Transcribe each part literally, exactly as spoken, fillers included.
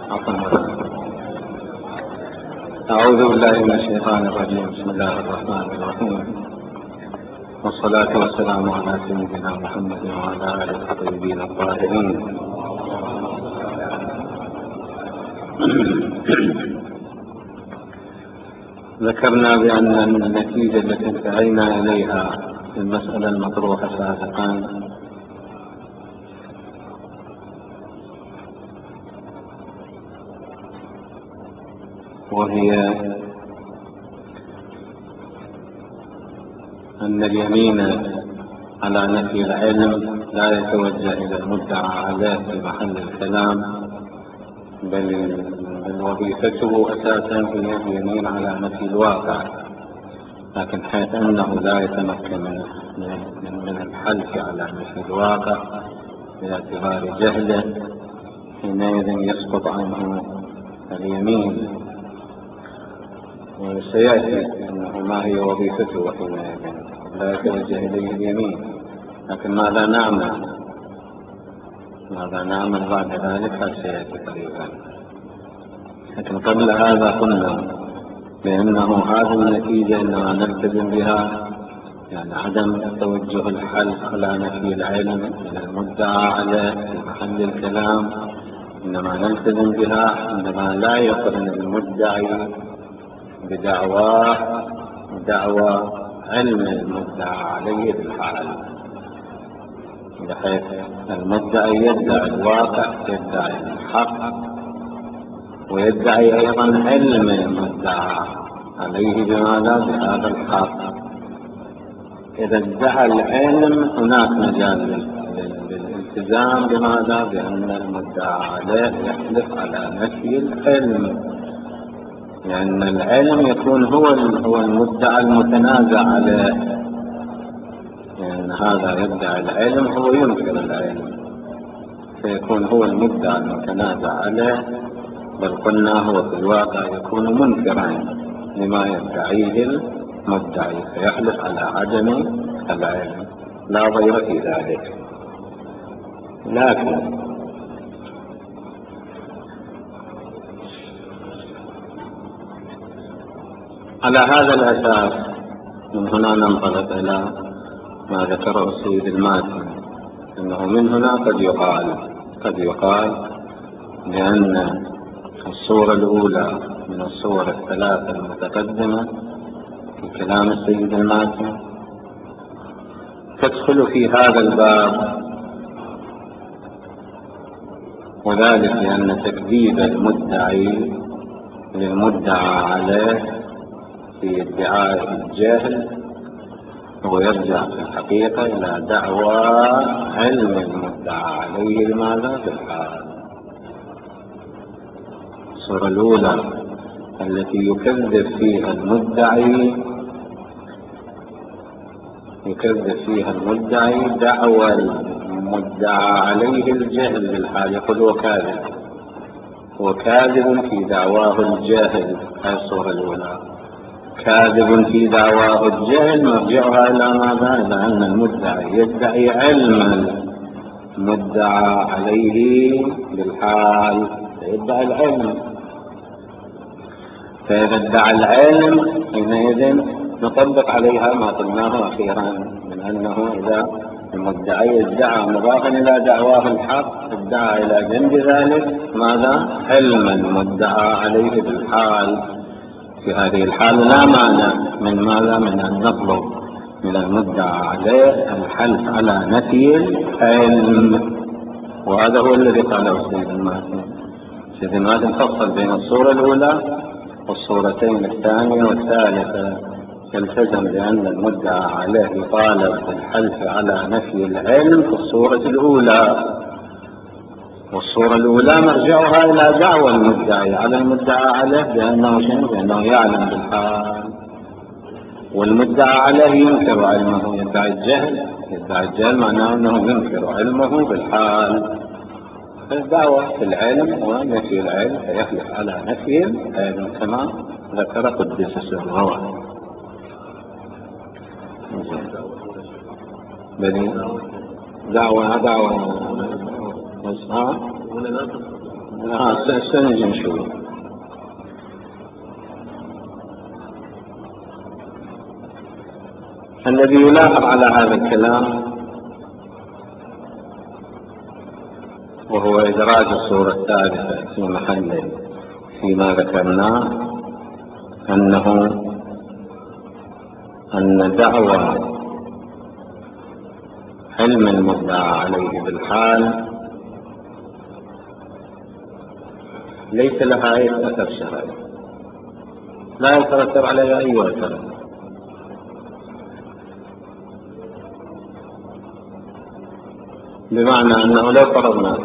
أعوذ بالله من الشيطان الرجيم. بسم الله الرحمن الرحيم، والصلاة والسلام على سيدنا محمد وعلى آله الطيبين الطاهرين. ذكرنا بأن النتيجة التي انتهينا إليها في المسألة المطروحة سابقا وهي أن اليمين على نفي العلم لا يتوجه إلى المدعى عليه في محل الكلام، بل وظيفته أساسا هي اليمين على نفي الواقع، لكن حيث أنه لا يتمكن من الحلف على نفي الواقع باعتبار جهله، حينئذ يسقط عنه اليمين. وسيأتي أنه ما هي وظيفته حينئذ لا يتوجه إليه اليمين. لكن ماذا نعمل ماذا نعمل بعد ذلك سيأتي قريبا. لكن قبل هذا قلنا بأنه هذه النتيجة إنما نلتزم بها، يعني عدم توجه الحلف على نفي العلم من المدعى عليه في محل الكلام، إنما نلتزم بها عندما لا يقرن المدعي بدعواه دعوى علم المدعى عليه بالحال، بحيث المدعي يدعي الواقع، يدعي الحق، ويدعي أيضا علم المدعى عليه بماذا؟ بهذا الحق. إذا ادعى العلم هناك مجال للالتزام بماذا؟ بأن المدعى عليه يحلف على نفي العلم، لأن العلم يكون هو هو المدعى المتنازع عليه، لأن هذا يدعي العلم هو ينكر العلم، فيكون هو المدعى المتنازع عليه، بل قلنا هو في الواقع يكون منكرا لما يدعيه المدعي، فيحلف على عدم العلم، لا ضير في ذلك. لكن على هذا الأساس من هنا ننطلق إلى ما ذكره السيد الماتن، أنه من هنا قد يقال قد يقال بأن الصورة الأولى من الصور الثلاثة المتقدمة في كلام السيد الماتن تدخل في هذا الباب، وذلك لأن تكذيب المدعي للمدعى عليه في ادعاء الجهل هو يرجع في الحقيقة إلى دعوى علم المدعى عليه لماذا؟ بالحال. الصورة الأولى التي يكذب فيها المدعي يكذب فيها المدعي دعوى المدعى عليه الجهل بالحال، يقول هو كاذب هو كاذب في دعواه الجهل. هذه الصورة الأولى، كاذب في دعواه الجهل، مرجعها إلى ماذا؟ إلى أن المدعي يدعي علم المدعى عليه بالحال، يدعي العلم. فإذا ادعى العلم حينئذ نطبق عليها ما قلناه أخيرا من أنه إذا المدعي ادعى مضافا إلى دعواه الحق، ادعى إلى جنب ذلك ماذا؟ علم المدعى عليه بالحال. في هذه الحال لا مانع من ماذا؟ من أن نطلب من المدعى عليه الحلف على نفي العلم، وهذا هو الذي قاله السيد الماتن. السيد الماتن فصل بين الصورة الأولى والصورتين الثانية والثالثة، يلتزم بأن المدعى عليه يطالب بالحلف على نفي العلم في الصورة الأولى، والصورة الأولى مرجعها إلى دعوى المدعي على المدعى عليه بأنه شنو؟ بأنه يعلم بالحال، والمدعى عليه ينكر علمه، يدعي الجهل يدعي الجهل معناه أنه ينكر علمه بالحال. الدعوة في العلم ونفي العلم فيحلف على نفي العلم كما ذكر قدس سره. بني دعوة دعوة ها آه سنجي نشوف. الذي يلاحظ على هذا الكلام وهو إدراج الصورة الثالثة في محله فيما ذكرناه، أنه أن دعوى علم المدعى عليه بالحال ليس لها أي أثر شرعي، لا يترتب عليها أي أثر. بمعنى أنه لو فرضنا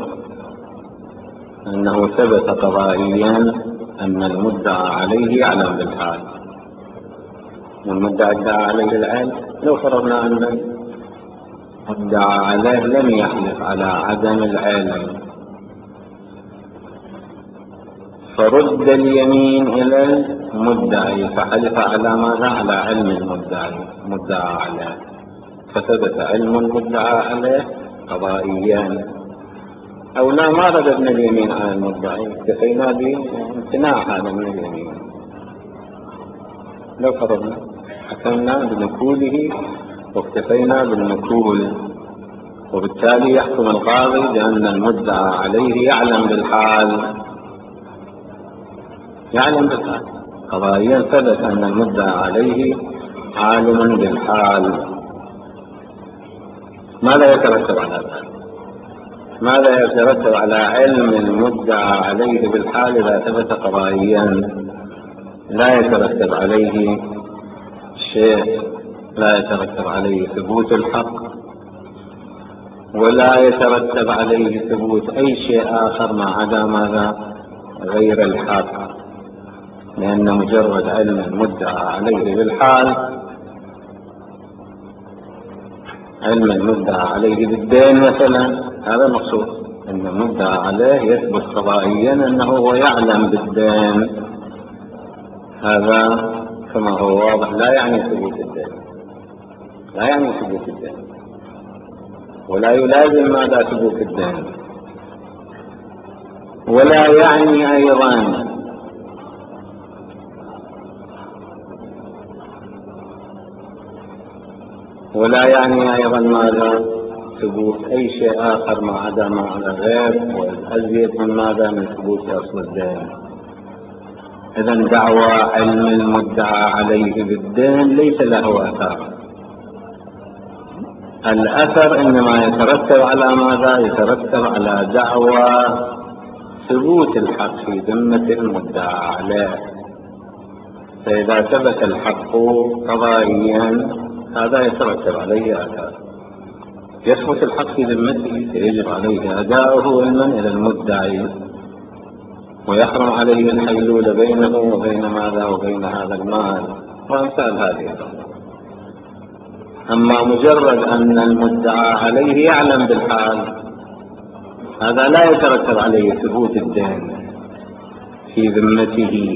أنه ثبت قضائيا أن المدعى عليه يعلم بالحال، والمدعى ادعى عليه العلم، لو فرضنا أن المدعى عليه لم يحلف على عدم العلم، فرد اليمين إلى المدعي فحلف على ماذا؟ على علم المدعي مدعى عليه، فثبت علم المدعى عليه قضائيا. أو لا، ما رددنا اليمين على المدعي، اكتفينا بامتناع هذا من اليمين. لو فرضنا حكمنا بنكوله واكتفينا بالنكول، وبالتالي يحكم القاضي بأن المدعى عليه يعلم بالحال، يعلم بالحال قضائيا، ثبت أن المدعى عليه عالم بالحال. ماذا يترتب على ذلك؟ ماذا يترتب على علم المدعى عليه بالحال إذا ثبت قضائيا؟ لا يترتب عليه شيء، لا يترتب عليه ثبوت الحق، ولا يترتب عليه ثبوت أي شيء آخر ما عدا ماذا؟ غير الحق، لأن مجرد علم المدعى عليه بالحال، علم المدعى عليه بالدين مثلا، هذا المقصود، أن المدعى عليه يثبت قضائيا أنه هو يعلم بالدين، هذا كما هو واضح لا يعني ثبوت الدين، لا يعني ثبوت الدين، ولا يلازم ماذا؟ ثبوت الدين. ولا يعني أيضا ولا يعني أيضا ماذا؟ ثبوت أي شيء آخر ما عدا ما على غير والأزيد من ماذا؟ من ثبوت أصل الدين. إذن دعوى علم المدعى عليه بالدين ليس له أثر. الأثر إنما يترتب على ماذا؟ يترتب على دعوى ثبوت الحق في ذمة المدعى عليه. فإذا ثبت الحق قضائيا هذا يترتب عليه أثر، يثبت الحق في ذمته فيجب عليه أداؤه علما إلى المدعي، ويحرم عليه الحيلول بينه وبين ماذا؟ وبين هذا المال وأمثال هذه الأمور. أما مجرد أن المدعى عليه يعلم بالحال، هذا لا يترتب عليه ثبوت الدين في ذمته،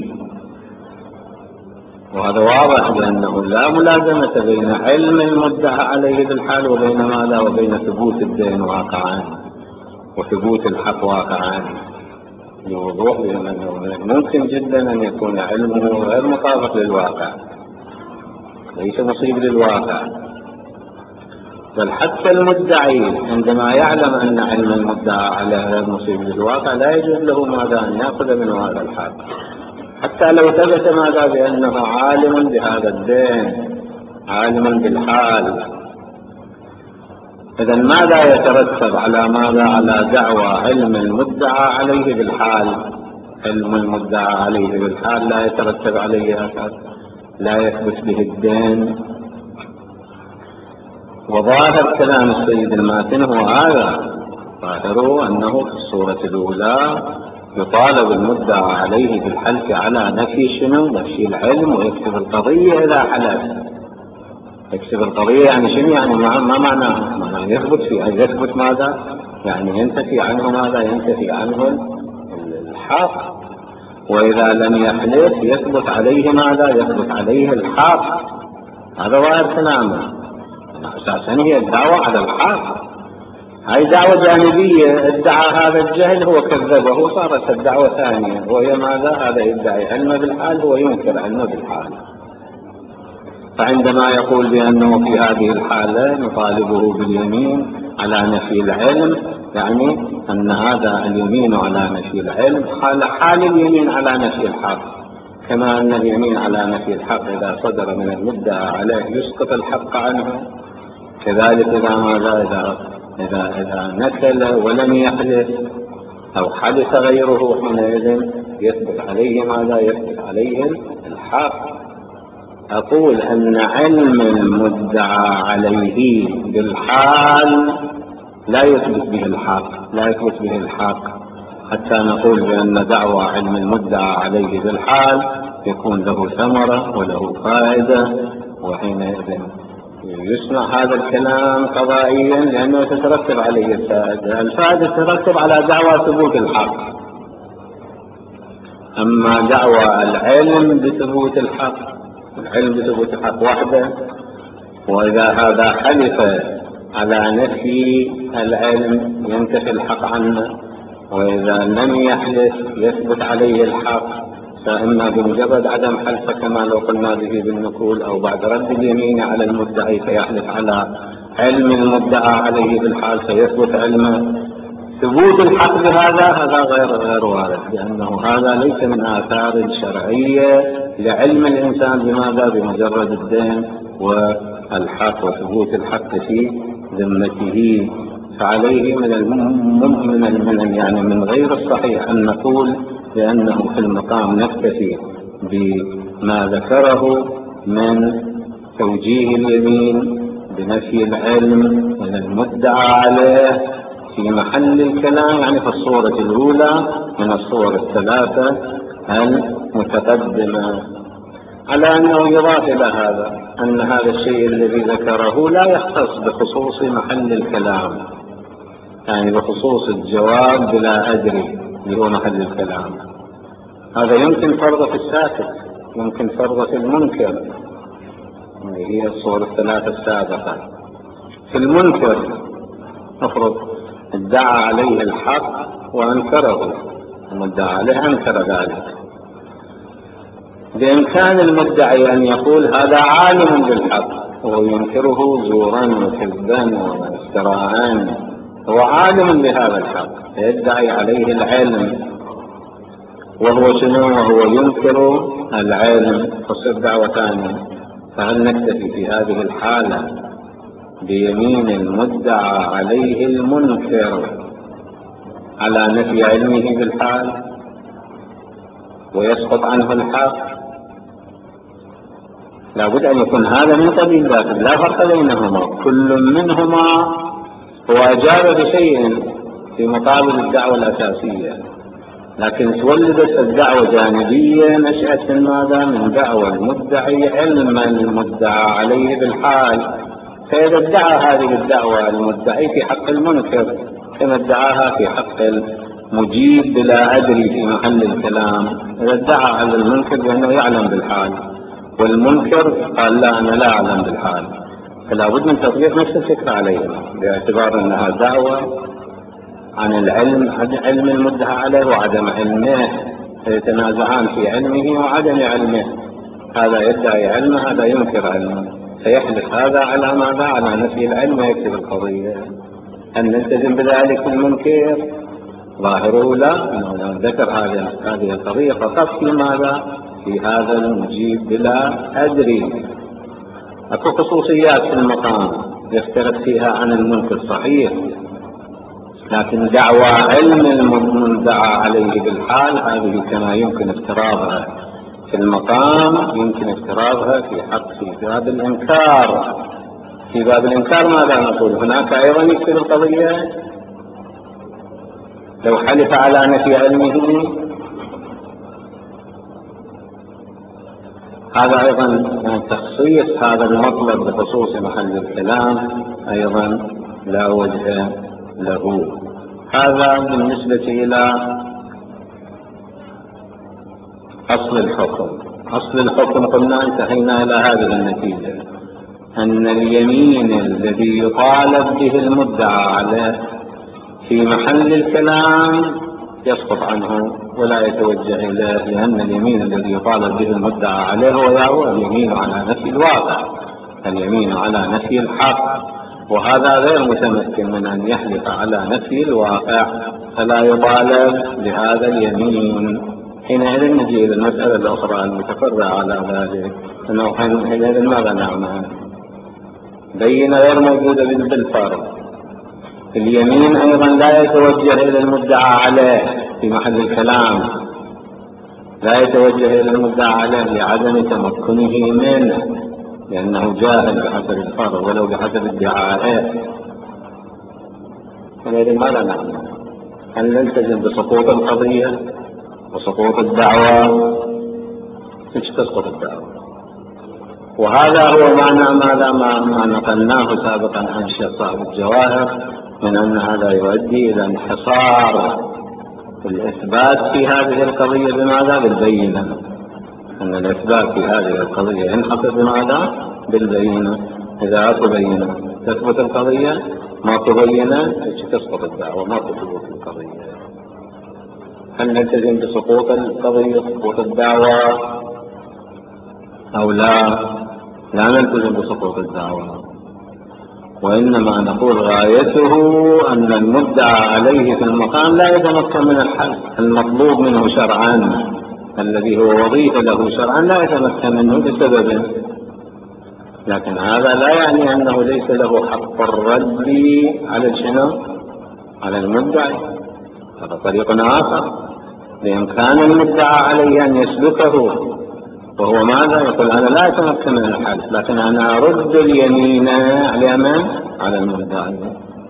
وهذا واضح بأنه لا ملازمة بين علم المدعى عليه بالحال وبين ماذا؟ وبين ثبوت الدين واقعا وثبوت الحق واقعا، لوضوح بأنه ممكن جدا أن يكون علمه غير مطابق للواقع، ليس مصيب للواقع. بل حتى المدعي عندما يعلم أن علم المدعى عليه غير مصيب للواقع لا يجوز له ماذا؟ أن يأخذ منه هذا الحق، حتى لو ثبت ماذا؟ بأنه عالم بهذا الدين، عالم بالحال. إذن ماذا يترتب على ماذا؟ على دعوى علم المدعى عليه بالحال. علم المدعى عليه بالحال لا يترتب عليه أثر، لا يثبت به الدين. وظاهر كلام السيد الماتن هو هذا، ظاهره أنه في الصورة الأولى يطالب المدعى عليه بالحلف على نفي شنو؟ نفي العلم، ويكتب القضية إذا حلف. يكتب القضية يعني شنو؟ يعني ما, ما معناه؟ معناه يثبت في يثبت ماذا؟ يعني ينتفي عنه ماذا؟ ينتفي عنه الحق. وإذا لم يحلف يثبت عليه ماذا؟ يثبت عليه الحق. هذا ظاهر كلامه، أساسا هي الدعوة على الحق. هاي دعوة جانبية، ادعى هذا الجهل هو كذبه، صارت الدعوة ثانية، وهي ماذا؟ هذا يدعي علم بالحال هو ينكر علم بالحال. فعندما يقول بأنه في هذه الحالة نطالبه باليمين على نفي العلم، يعني أن هذا اليمين على نفي العلم حال حال اليمين على نفي الحق، كما أن اليمين على نفي الحق إذا صدر من المدعى عليه يسقط الحق عنه، كذلك إذا ماذا إذا إذا إذا نكل ولم يحلف أو حدث غيره حينئذ يثبت عليه ماذا؟ يثبت عليه الحق. أقول أن علم المدعى عليه بالحال لا يثبت به الحق، لا يثبت به الحق حتى نقول بأن دعوى علم المدعى عليه بالحال يكون له ثمرة وله فائدة، وحينئذ يسمع هذا الكلام قضائيا لأنه تترتب عليه الفائدة. الفائدة تترتب على دعوى ثبوت الحق. أما دعوى العلم بثبوت الحق، العلم بثبوت الحق وحده، وإذا هذا حلف على نفي العلم ينتفي الحق عنه، وإذا لم يحلف يثبت عليه الحق، فإما بمجرد عدم حلفه كما لو قلنا به بالنقول، أو بعد رد اليمين على المدعي فيحلف على علم المدعى عليه بالحال فيثبت علمه. ثبوت الحق بهذا هذا غير غير وارد، لأنه هذا ليس من آثار الشرعية لعلم الإنسان بماذا؟ بمجرد الدين والحق وثبوت الحق في ذمته. فعليه من المؤمن يعني من غير الصحيح أن نقول بأنه في المقام نكتفي بما ذكره من توجيه اليمين بنفي العلم من المدعى عليه في محل الكلام، يعني في الصورة الأولى من الصور الثلاثة المتقدمة، على أنه يضاف إلى هذا أن هذا الشيء الذي ذكره لا يختص بخصوص محل الكلام، يعني بخصوص الجواب بلا أدري اللي هو محل الكلام. هذا يمكن فرضه في الساكت، يمكن فرضه في المنكر، هي الصور الثلاثة السابقة. في المنكر نفرض ادعى عليه الحق وأنكره، المدعى عليه أنكر ذلك، بإمكان المدعي أن يقول هذا عالم بالحق وهو ينكره زورا وكذبا وافتراء، هو عالم بهذا الحق يدعي عليه العلم وهو شنو؟ وهو ينكر العلم، تصير دعوة ثانية. فهل نكتفي في هذه الحالة بيمين المدعى عليه المنكر على نفي علمه بالحال ويسقط عنه الحق؟ لابد أن يكون هذا من قبيل ذاك، لا فرق بينهما، كل منهما هو أجاب بشيء في مقابل الدعوة الأساسية، لكن تولدت الدعوة جانبية نشأت من ماذا؟ من دعوة المدعي علم المدعى عليه بالحال. فإذا ادعى هذه الدعوة المدعي في حق المنكر كما ادعاها في حق المجيب بلا أدري في محل الكلام، إذا ادعى على المنكر بأنه يعلم بالحال والمنكر قال لا أنا لا أعلم بالحال، فلا بد من تطبيق نفس الفكرة عليهما باعتبار أنها دعوة عن العلم، عن علم المدعى عليه وعدم علمه، فيتنازعان في علمه وعدم علمه، هذا يدعي علمه هذا ينكر علمه، فيحلف هذا على ماذا؟ على نفي العلم ويكتب القضية. أن نلتزم بذلك المنكر؟ ظاهره لا، أنه ذكر هذه القضية فقط في ماذا؟ في هذا المجيب بلا أدري. أكو خصوصيات في المقام يختلف فيها عن المنكر صحيح، لكن دعوى علم المدعى عليه بالحال هذه كما يمكن افتراضها في المقام يمكن افتراضها في حق في باب الإنكار. في باب الإنكار ماذا نقول؟ هناك أيضا يكتب القضية لو حلف على نفي علمه، هذا أيضا تخصيص هذا المطلب بخصوص محل الكلام أيضا لا وجه له. هذا بالنسبة إلى أصل الحكم. أصل الحكم قلنا انتهينا إلى هذه النتيجة، أن اليمين الذي يطالب به المدعى عليه في محل الكلام يسقط عنه ولا يتوجه إليه، لأن اليمين الذي يطالب به المدعى عليه هو اليمين على نفي الواقع، اليمين على نفي الحق، وهذا غير متمكن من أن يحلف على نفي الواقع، فلا يطالب بهذا اليمين. حينئذ نجي إلى المسألة الأخرى المتفرعة على ذلك، أنه حينئذ ماذا نعمل؟ بينة غير موجودة بالفرض. اليمين أيضا لا يتوجه إلى المدعى عليه في محل الكلام، لا يتوجه إلى المدعى عليه لعدم تمكنه منه، لأنه جاهل بحسب الفرض ولو بحسب ادعائه. ولذلك ماذا نعمل؟ هل نلتزم بسقوط القضية وسقوط الدعوة؟ مش تسقط الدعوة. وهذا هو معنى ماذا ما, ما نقلناه سابقا عن شيخ صاحب الجواهر، من أن هذا يؤدي إلى انحصار الإثبات في هذه القضية بماذا؟ بالبينة. أن الإثبات في هذه القضية ينحصر بماذا؟ بالبينة. إذا تبين تثبت القضية، ما تبين تسقط الدعوة، ما تثبت القضية. هل نلتزم بسقوط القضية سقوط الدعوة أو لا؟ لا نلتزم بسقوط الدعوة، وإنما نقول غايته أن المدعى عليه في المقام لا يتمكن من الحل المطلوب منه شرعا، الذي هو وظيفة له شرعا لا يتمكن منه بسببه. لكن هذا لا يعني أنه ليس له حق الرد على شنو؟ على المدعي. هذا طريق آخر بإمكان المدعى عليه أن يسلكه، وهو ماذا؟ يقول أنا لا أتمكن من الحل، لكن أنا أرد اليمين على من؟ على المدعي.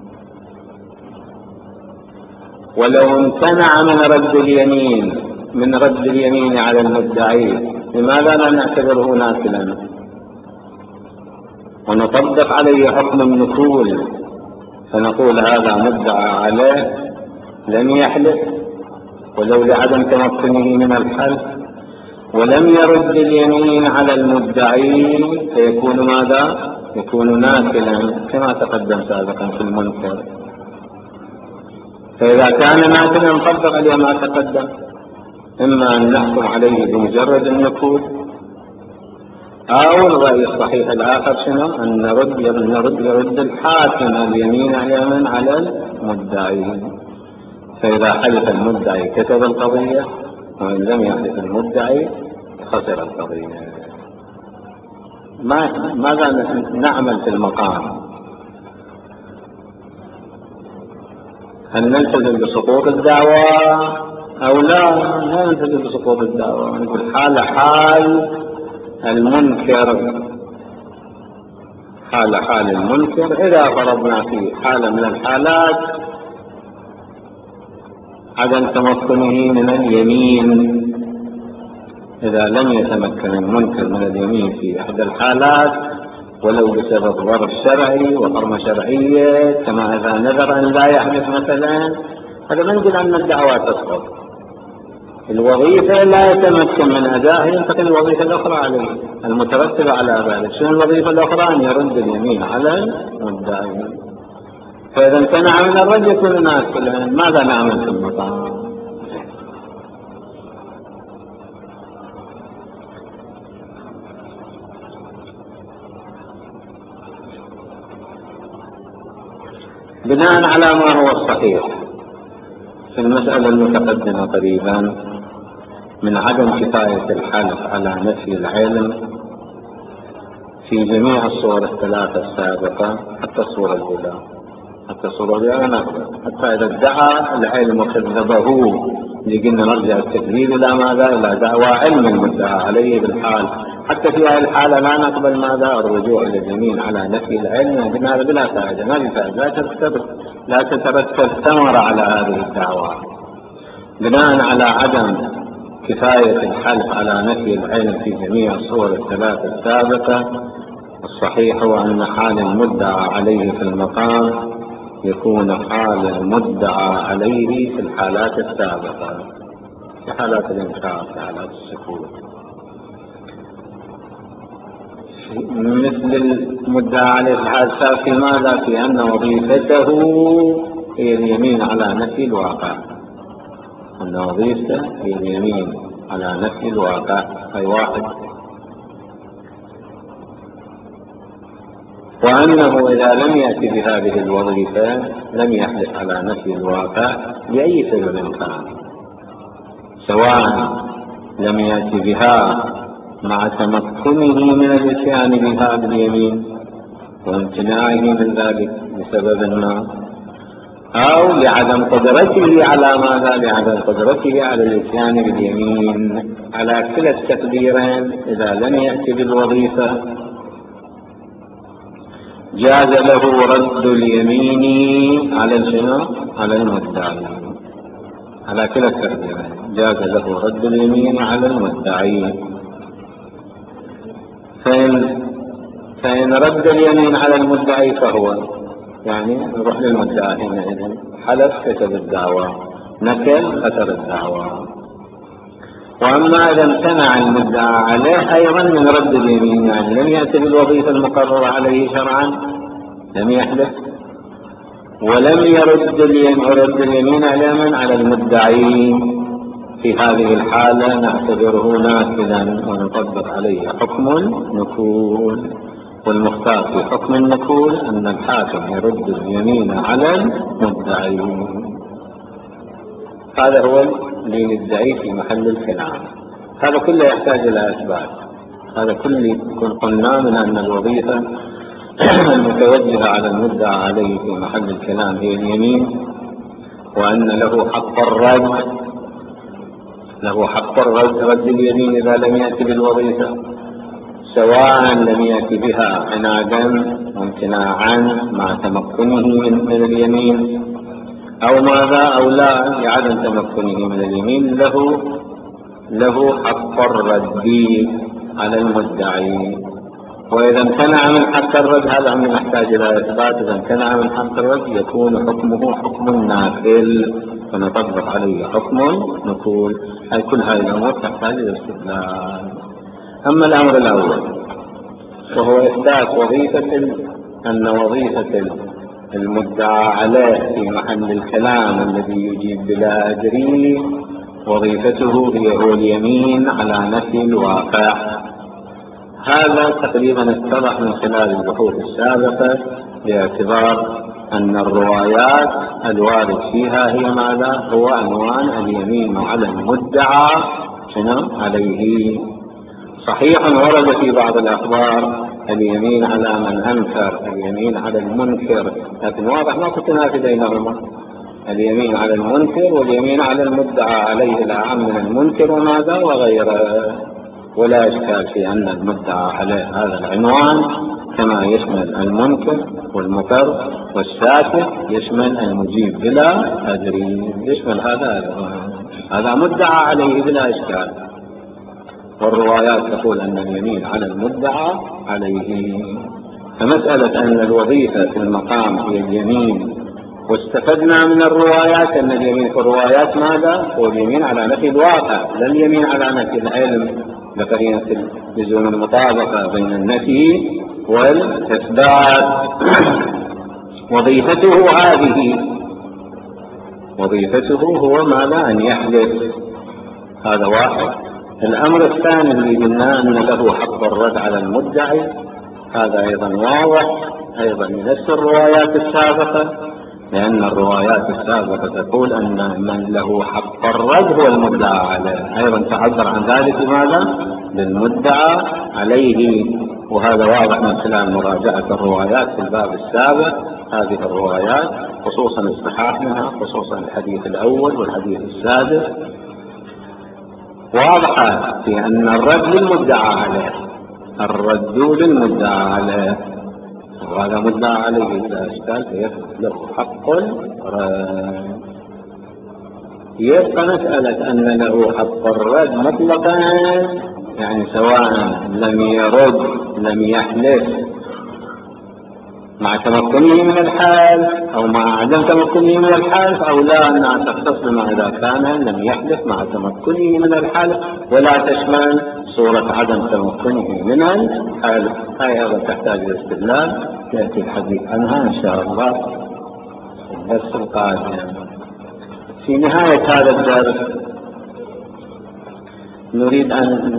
ولو امتنع من رد اليمين من رد اليمين على المدعي، لماذا لا نعتبره ناكلا ونطبق عليه حكم النكول، فنقول هذا مدعى عليه لم يحلف ولو لعدم تمكنه من الحل، ولم يرد اليمين على المدعي، فيكون ماذا؟ يكون ناكلا كما تقدم سابقا في المنكر. فإذا كان ناكلا نطبق عليه ما تقدم، إما أن نحكم عليه بمجرد النكول، أو الرأي الصحيح الآخر شنو؟ أن نرد نرد يرد الحاكم اليمين على من؟ على المدعي. فإذا حلف المدعي كتب القضية، وإن لم يحلف المدعي خسر القضية. ما ماذا نعمل في المقام؟ هل نلتزم بسقوط الدعوة أو لا؟ لا نلتزم بسقوط الدعوة، نقول حال حال المنكر، حال حال المنكر. إذا فرضنا في حالة من الحالات عدم تمكنه من اليمين، إذا لم يتمكن المنكر من اليمين في إحدى الحالات ولو بسبب ظرف شرعي وحرمة شرعية، كما إذا نذر أن لا يحدث مثلا، هذا نقول أن الدعوة تسقط. الوظيفة لا يتمكن من أدائها، ينتقل الوظيفة الأخرى عليه المترتبة على ذلك. شنو الوظيفة الأخرى؟ أن يرد اليمين على المدعي. فإذا امتنع من الرد يكون ناكلا. ماذا نعمل في المقام؟ بناء على ما هو الصحيح في المسألة المتقدمة قريبا من عدم كفاية الحلف على نفي العلم في جميع الصور الثلاثة السابقة، حتى الصورة الأولى، حتى الصورة الأولى حتى إذا ادعى العلم وكذبه، لقلنا نرجع التكذيب إلى ماذا؟ إلى دعوى علم المدعى عليه بالحال. حتى في هذه الحالة لا نقبل ماذا؟ الرجوع إلى اليمين على نفي العلم، لأن هذا بلا فائدة، ما في فائدة، لا تترتب لا تترتب ثمرة على هذه الدعوة. بناء على عدم كفاية الحلف على نفي العلم في جميع الصور الثلاثة السابقة، الصحيح هو أن حال المدعى عليه في المقام يكون حال المدعى عليه في الحالات السابقة، في حالات الإنكار، في حالات السكوت. مثل المدعى عليه في الحال السابق في ماذا؟ في أن وظيفته هي اليمين على نفي الواقع، أن وظيفته هي اليمين على نفي الواقع، أي واحد. وأنه إذا لم يأتي بهذه الوظيفة لم يحلف على نفي الواقع بأي سبب كان، سواء لم يأتي بها مع تمكنه من الاتيان بها باليمين وامتناعه من ذلك بسبب ما، أو لعدم قدرته على ماذا؟ لعدم قدرته على الاتيان باليمين. على كلا التقديرين إذا لم يأتي بالوظيفة جاز له رد اليمين على شنو؟ على المدعي. على كلا التقديرين جاز له رد اليمين على المدعي. فإن, فإن رد اليمين على المدعي فهو يعني نروح للمدعي حينئذ، حلف كتب الدعوى، نكل خسر الدعوى. وأما إذا امتنع المدعى عليه أيضا من رد اليمين، يعني لم يأتي بالوظيفة المقررة عليه شرعا، لم يحلف ولم يرد اليمين على من؟ على المدعي، في هذه الحالة نعتبره نافذا ونطبق عليه حكم النكول. والمختار في حكم النكول أن الحاكم يرد اليمين على المدعي. هذا هو اللي ندعي في محل الكلام. هذا كله يحتاج إلى أسباب. هذا كله قلنا من أن الوظيفة المتوجهة على المدعى عليه في محل الكلام هي اليمين، وأن له حق الرد، له حق الرد رد اليمين إذا لم يأتي بالوظيفة، سواء لم يأتي بها عنادا وامتناعا مع تمكنه من اليمين أو ماذا أو لا لعدم تمكنه من اليمين، له له حق الرد على المدعي. وإذا امتنع من حق الرد هذا من يحتاج إلى إثبات. إذا امتنع من حق الرد يكون حكمه حكم الناكل فنطبق عليه حكم نقول. أي كل هذه الأمور تحتاج إلى استدلال. أما الأمر الأول وهو إثبات وظيفة أن وظيفة المدعى عليه في محل الكلام الذي يجيب بلا أدري وظيفته هي هو اليمين على نفي الواقع. هذا تقريبا اتضح من خلال البحوث السابقة، باعتبار أن الروايات الوارد فيها هي ماذا؟ هو عنوان اليمين على المدعى شنو عليه. صحيح ورد في بعض الأخبار اليمين على من أنكر، اليمين على المنكر، لكن واضح ما تتنافي بينهما. اليمين على المنكر واليمين على المدعى عليه الأعم من المنكر وماذا وغيره. ولا إشكال في أن المدعى عليه هذا العنوان كما يشمل المنكر والمقر والساكت يشمل المجيب بلا أدري، يشمل هذا هذا مدعى عليه بلا إشكال. والروايات تقول أن اليمين على المدعى عليه. فمسألة أن الوظيفة في المقام هي اليمين، واستفدنا من الروايات أن اليمين في الروايات ماذا؟ هو اليمين على نفي الواقع، لا اليمين على نفي العلم، لقرينة لزوم المطابقة بين النفي والإثبات. وظيفته هذه، وظيفته هو ماذا؟ أن يحدث. هذا واحد. الأمر الثاني اللي قلنا أن له حق الرد على المدعي، هذا أيضا واضح أيضا من نفس الروايات السابقة، لأن الروايات السابقة تقول أن من له حق الرد هو المدعى عليه، أيضا تعبر عن ذلك لماذا؟ للمدعى عليه. وهذا واضح من خلال مراجعة الروايات في الباب السابق. هذه الروايات خصوصا الصحاح منها، خصوصا الحديث الأول والحديث السادس، واضحة في أن الرد للمدعى عليه، الرد للمدعى عليه، وهذا مدعى عليه إذا أشكال فيثبت له حق الرد. يبقى مسألة أن له حق الرد مطلقا، يعني سواء لم يرد لم يحلف مع تمكنه من الحال أو مع عدم تمكنه من الحال، أو لا أنها تختص بما إذا كان لم يحلف مع تمكنه من الحال ولا تشمل صورة عدم تمكنه من الحال. هاي أيضا تحتاج إلى استدلال يأتي الحديث عنها إن شاء الله. الدرس القادم. في نهاية هذا الدرس نريد أن